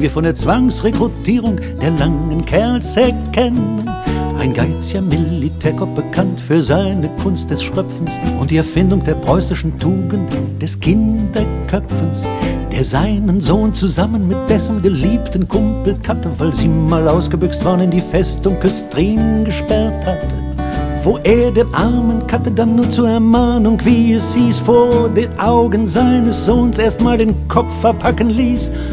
wir von der Zwangsrekrutierung der langen Kerls erkennen. Ein geiziger Militärkopf, bekannt für seine Kunst des Schröpfens und die Erfindung der preußischen Tugend des Kinderköpfens, der seinen Sohn zusammen mit dessen geliebten Kumpel Katte, weil sie mal ausgebüxt waren, in die Festung Küstrin gesperrt hatte, wo er dem armen Katte dann nur zur Ermahnung, wie es hieß, vor den Augen seines Sohns erstmal den Kopf abhacken ließ.